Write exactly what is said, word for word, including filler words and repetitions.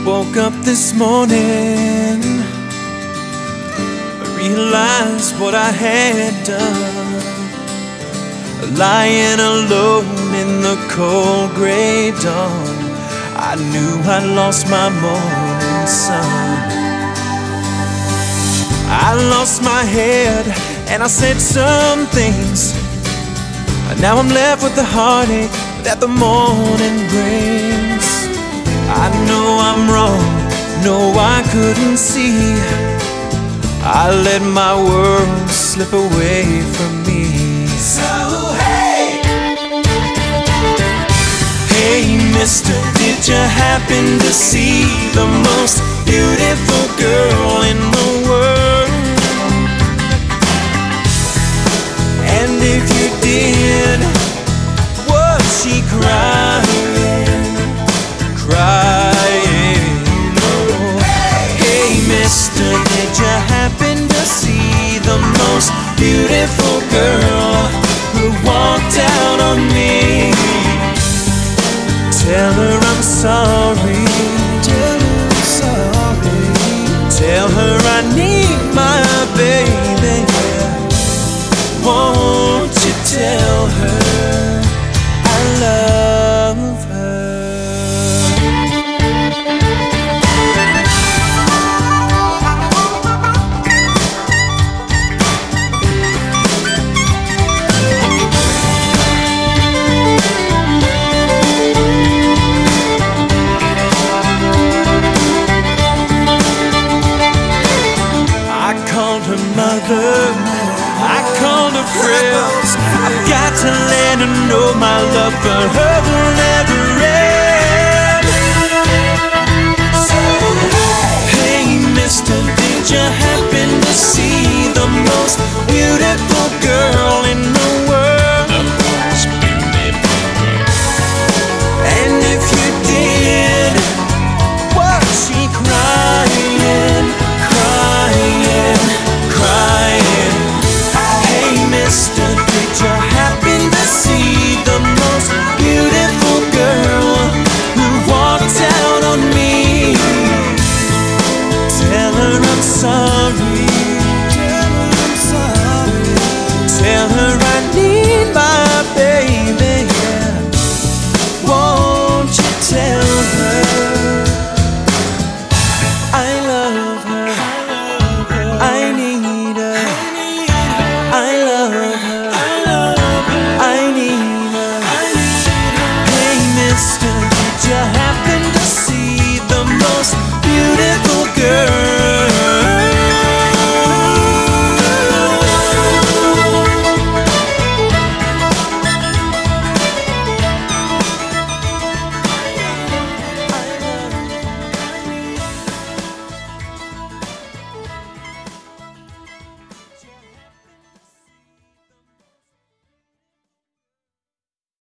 Woke up this morning, I realized what I had done. Lying alone in the cold gray dawn, I knew I lost my morning sun. I lost my head and I said some things. Now I'm left with the heartache that the morning brings. I know I'm wrong, no I couldn't see. I let my world slip away from me. So hey, hey mister, did you happen to see the most beautiful girl in the world? And if you did, was she crying, crying? Oh, hey mister, did you happen to see the most beautiful girl who walked out on me? Tell her I'm sorry, tell her I'm sorry, tell her I need my baby. Won't you tell her I love her? I called her mother, I called her friends. I've got to let her know my love for her.